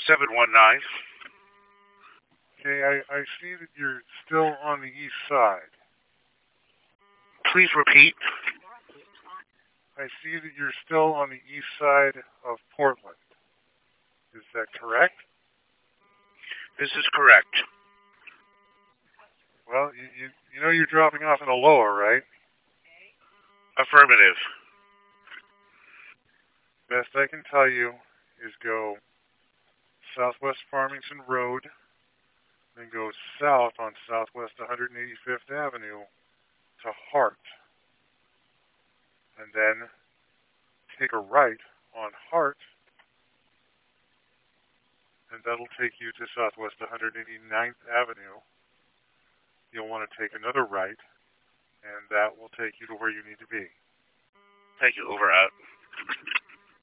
719. Okay, I see that you're still on the east side. Please repeat. I see that you're still on the east side of Portland. Is that correct? This is correct. Well, you know you're dropping off in a lower, right? Affirmative. Best I can tell you is go Southwest Farmington Road, then go south on Southwest 185th Avenue to Hart, and then take a right on Hart, and that'll take you to Southwest 189th Avenue. You'll want to take another right, and that will take you to where you need to be. Thank you. Over out.